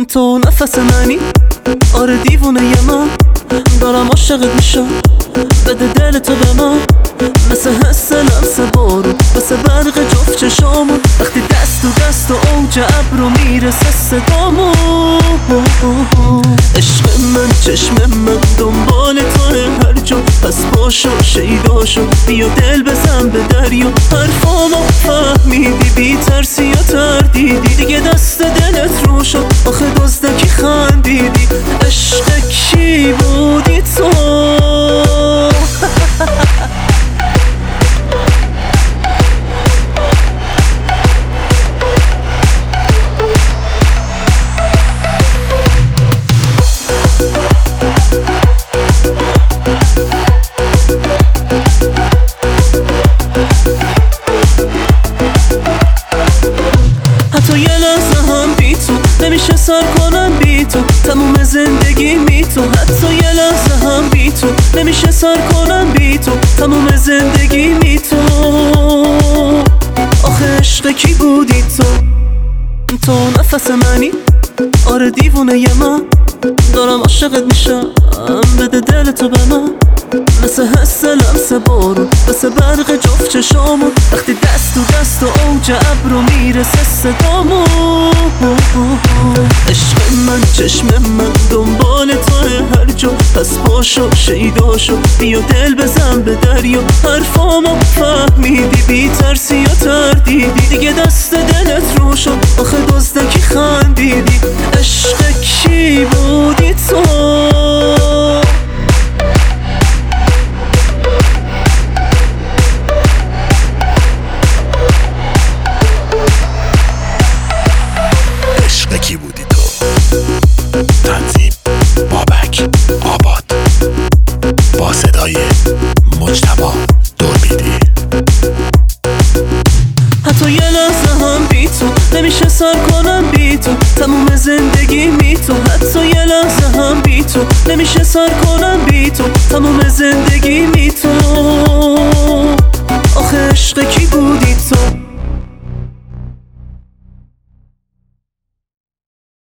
تو نفس منی، آره دیوونه من دارم عاشقت میشم، بده دل تو به من مثل حس لمس بارون، مثل برق جفت چشامون وقتی دست و دست و اوج ابرو میرسه صدامون. عشق من چشم من دنبال توه هر جا، پس باشو شیداشو بیا دل بزن به دریا. حرفامو فهمیدی بی ترسی یا تردیدی، دیگه دست دلت رو شد آخه دزدکی خندیدی. عشق کی بودی تو؟ حتی یه لحظه هم بی تو نمیشه سر کنم، بی تو تموم زندگی می تو. حتی یه لحظه هم بی تو نمیشه سر کنم، بی تو تموم زندگی می تو. آخه عشق کی بودی تو؟ تو نفس منی، آره دیوونه من دارم عاشقت میشم، بده دل تو به من مثل حس لمس بارون، مثل برق جفت چشامون وقتی دست و دست و اوج ابرو میرسه صدامون. عشق من چشم من دنبال توه هر جا، پس باشو شیداشو بیا دل بزن به دریا. حرفامو فهمیدی بی ترسی یا تردیدی، دیگه دست دلت رو شد آخه دزدکی خندیدی. عشق کی بودی تو؟ کی بودی تو؟ تنظیم بابک آباد با صدای مجتبی دوربیدی. حتی یه لحظه هم بی تو نمیشه سر کنم، بی تو تموم زندگی می تو. حتی یه لحظه هم بی تو نمیشه سر کنم، بی تو تموم زندگی می تو. آخه عشق کی بودی